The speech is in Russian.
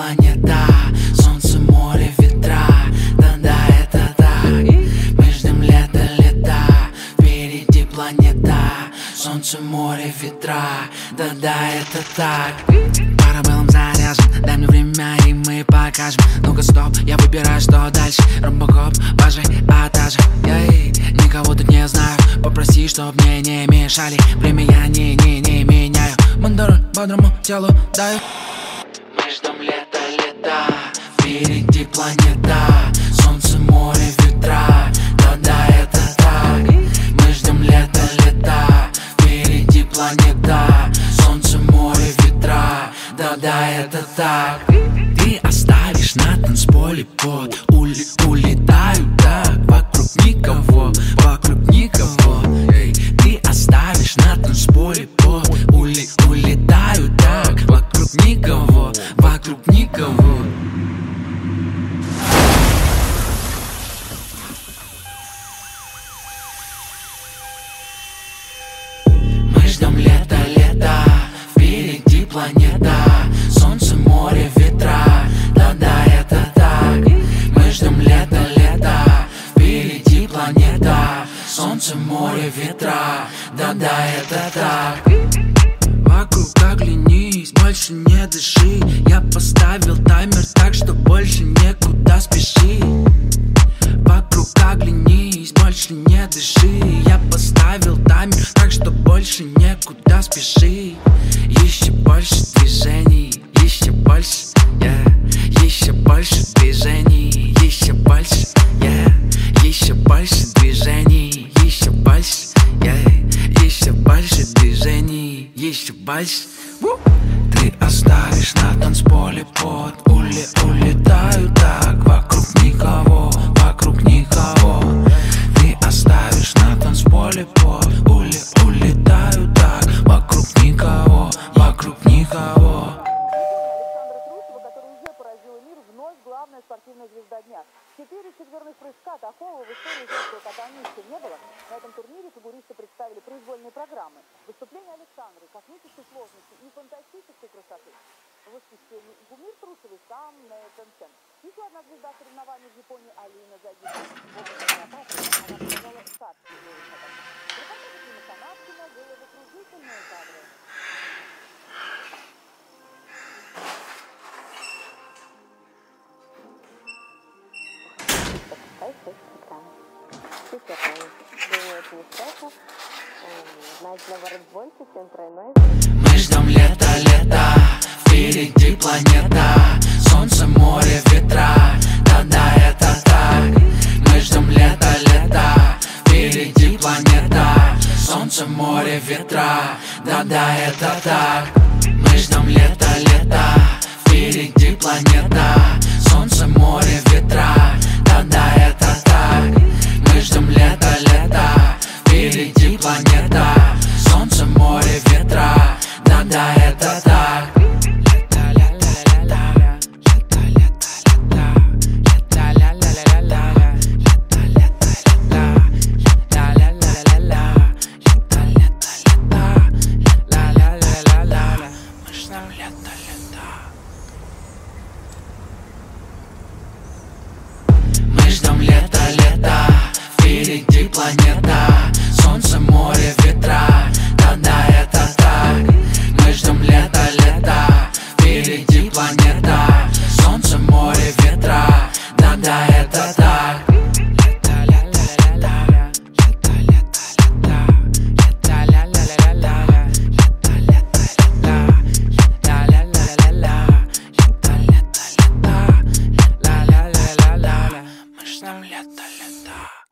планета, солнце, море, ветра. Да-да, это так. Мы ждем лета, лета. Впереди планета, солнце, море, ветра. Да-да, это так. Парабеллум заряжен, дай мне время и мы покажем. Ну-ка стоп, я выбираю, что дальше. Ромбокоп, бажай, атажа. Никого тут не знаю, попроси, чтоб мне не мешали. Время я не меняю. Мандору бодрому телу даю. Мы ждем лета, лета. Впереди планета, солнце, море, ветра. Да-да, это так. Мы ждем лета, лета. Впереди планета, солнце, море, ветра. Да-да, это так. Ты оставишь на танцполе под улетаю так. Вокруг никого, вокруг никого. Ты оставишь на танцполе под улетаю так. Вокруг никого, вокруг никого. Мы ждем лета, лета. Впереди планета, солнце, море, ветра. Да-да, это так. Мы ждем лета, лета. Впереди планета, солнце, море, ветра. Да-да, это так. Вокруг оглянись, больше не дыши. Я поставил таймер так, что больше некуда спеши. Вокруг оглянись, больше не дыши. Я поставил таймер так, что больше некуда спеши. Еще больше движений, еще больше, еще больше движений, еще больше, еще больше движений, еще больше, еще больше движений, еще больше. Ты оставишь на танцполе под улетаю так. Вокруг никого, вокруг никого. Ты оставишь на танцполе под улетаю так. Вокруг никого, вокруг никого. Александра Трусова, который уже поразила мир, вновь главная спортивная звезда дня. 4 четверных прыжка, такого в истории женского катания еще не было. На этом турнире фигуристы представили произвольные программы. Выступление Александры космической сложности и фантастической красоты. В восхищении Гумир Трусовой сам Нейтан Чен. Еще одна звезда соревнований в Японии Алина Загитова. В области атаки она показала царский уровень атаки. Репортаж Клима Санаткина, головокружительные кадры. Мы ждем лета, лета. Впереди планета, солнце, море, ветра. Да-да, это так. Мы ждем лета, лета. Впереди планета, солнце, море, ветра. Да-да, это так. Мы ждем лета, лета. Впереди планета, солнце, море, ветра. Да-да, это так. Мы ждем лета, лета. Впереди планета, солнце, море, ветра. Да-да, это так. Мы ждем лета, лета. Впереди планета, солнце, море, ветра. Да-да, это так. Мы ждем лета, лета. Впереди планета, солнце, море, ветра. Да-да, это так. Мы ждем лета, лета.